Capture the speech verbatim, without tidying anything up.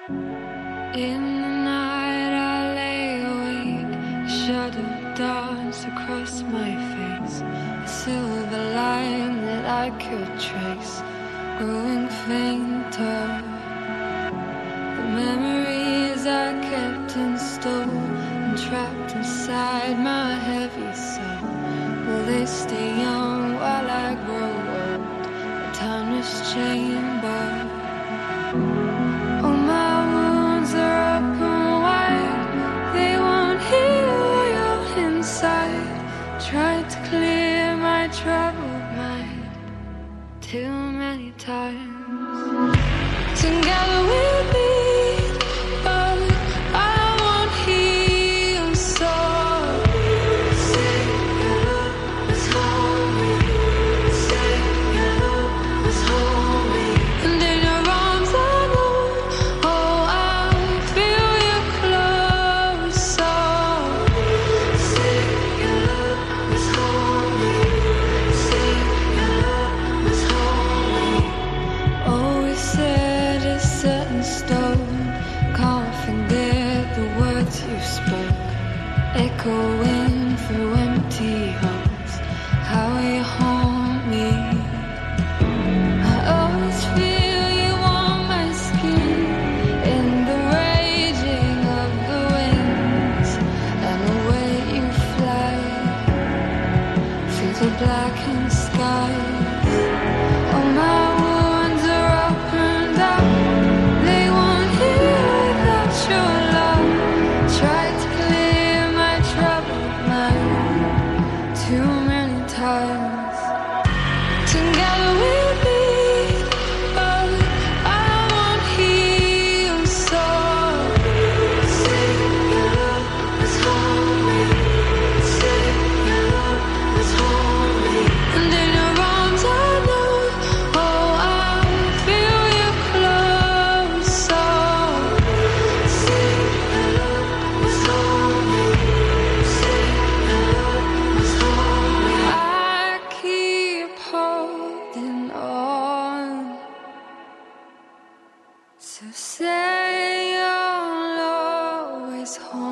In the night I lay awake, a shadow dance across my face, a silver line that I could trace, growing fainter. The memories I kept in store and trapped inside my heavy soul, will they stay young while I grow old? A timeless chamber. Oh, my wounds are open wide, they won't heal while you're inside. Tried to clear my troubled mind too many times. Together we'll lead, but I won't heal. So say your love was holy, say your love was holy, and in your arms I know, oh, I'll feel you close. So say your love was holy, say your love was holy. Always said it's set in stone, can't forget the words you spoke, echoing through empty halls, how you haunt me. I always feel you on my skin, in the raging of the winds, and the way you fly through the blackened skies. Oh, my wounds are opened up, they won't heal without your love. Tried to clear my troubled mind too many times. Together we'll lead, but I won't heal. So say your love was holy, say your love was holy, and in your arms I know, oh, I'll feel you close. So say your love was holy, say your love was holy. I keep holding on to say you'll always hold